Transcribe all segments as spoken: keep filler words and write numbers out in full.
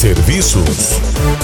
Serviços.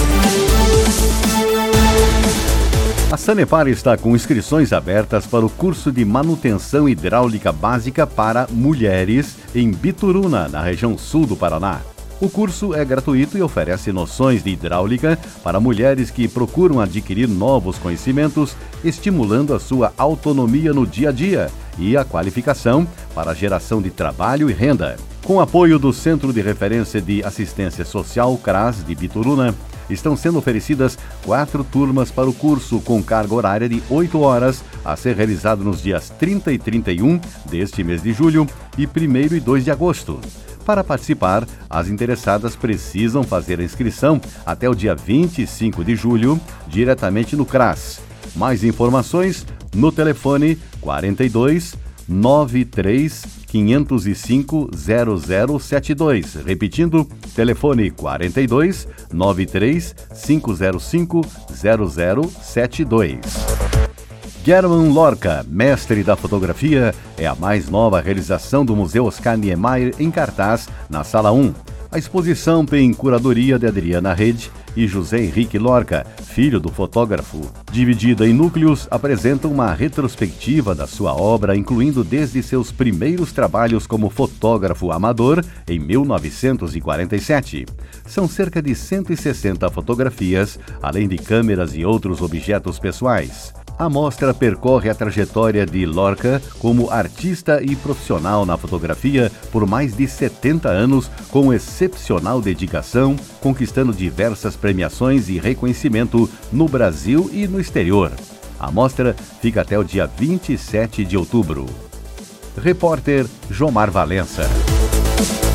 A Sanepar está com inscrições abertas para o curso de manutenção hidráulica básica para mulheres em Bituruna, na região sul do Paraná. O curso é gratuito e oferece noções de hidráulica para mulheres que procuram adquirir novos conhecimentos, estimulando a sua autonomia no dia a dia e a qualificação para a geração de trabalho e renda. Com apoio do Centro de Referência de Assistência Social, CRAS, de Bituruna, estão sendo oferecidas quatro turmas para o curso com carga horária de oito horas, a ser realizado nos dias trinta e trinta e um deste mês de julho e primeiro e dois de agosto. Para participar, as interessadas precisam fazer a inscrição até o dia vinte e cinco de julho, diretamente no CRAS. Mais informações no telefone quarenta e dois, nove três, quinhentos e cinco, zero zero sete dois. Repetindo, telefone quarenta e dois, nove três, cinco zero cinco, zero zero sete dois. German Lorca, mestre da fotografia, é a mais nova realização do Museu Oscar Niemeyer em cartaz na Sala um. A exposição tem curadoria de Adriana Rede e José Henrique Lorca, filho do fotógrafo. Dividida em núcleos, apresenta uma retrospectiva da sua obra, incluindo desde seus primeiros trabalhos como fotógrafo amador em mil novecentos e quarenta e sete. São cerca de cento e sessenta fotografias, além de câmeras e outros objetos pessoais. A mostra percorre a trajetória de Lorca como artista e profissional na fotografia por mais de setenta anos, com excepcional dedicação, conquistando diversas premiações e reconhecimento no Brasil e no exterior. A mostra fica até o dia vinte e sete de outubro. Repórter Jomar Valença.